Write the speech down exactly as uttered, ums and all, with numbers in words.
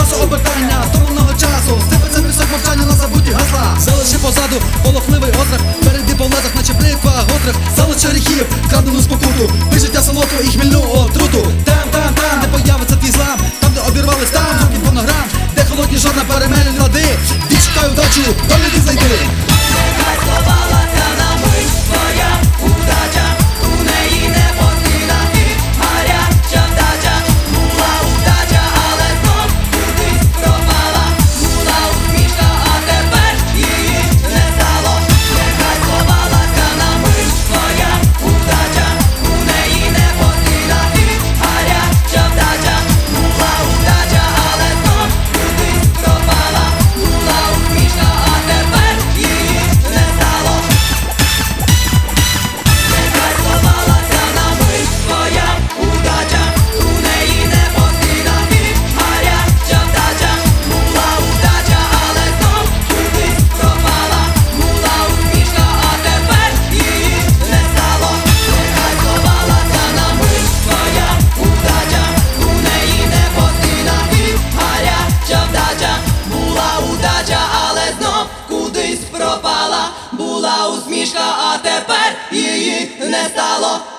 часу обертання, стороного часу, сипеться пісок мовчання на забуті гасла. Залиши позаду полохливий острах, перейди по лезах, наче бритва гострих. Залиши гріхів, крадену спокуту, пий життя солодку і хмільну отруту. Там, там, там, де появиться твій злам, там, де обірвались, там, звуків фонограм, де холодні жорна перемелють лади. Ті чекаю вдачі, долі не знайди. Нехай сховалася на мить твоя удача, у неї не потрібна і гаряча вдача. Була удача, але знов кудись пропала. Була усмішка, а тепер її не стало. Нехай сховалася на мить твоя удача, у неї не потрібна і гаряча вдача. Була удача, але знов кудись пропала. Була усмішка, а тепер її не стало. Нехай сховалася на мить твоя удача, у неї не потрібна і гаряча вдача. Була удача, але знов кудись пропала. Була усмішка, а тепер її не стало. Нехай сховалася на мить твоя удача, у неї не потрібна і гаряча вдача. Була удача, але знов кудись пропала. Була усмішка, а тепер її не стало.